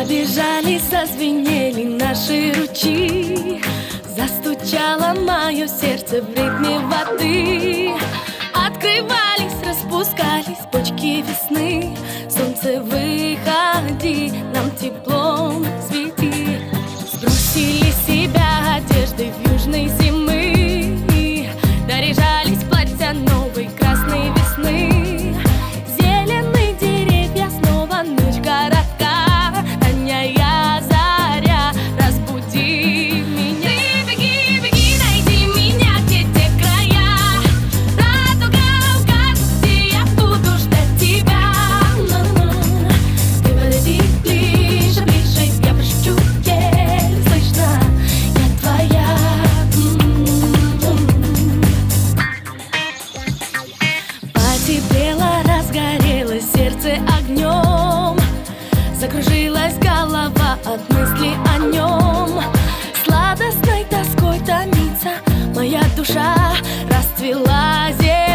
Побежали, зазвенели наши ручьи, застучало мое сердце в ритме воды. Открывались, распускались почки весны. Солнце, выходи, нам теплом свети. Сбросили с себя одежды в южной зимы, доряжались платья новой красной весны. Зеленые деревья, снова ночь коротка, роняя заря, разбуди меня. Ты беги, беги, найди меня, где те края. Радуга укажет, где я буду ждать тебя. Ты подойди ближе, ближе, я пошепчу, еле слышно, я твоя. Потеплело, разгорелось сердце огнем, закружилась голова от мысли о нем. Сладостной тоской томится моя душа, расцвела земля.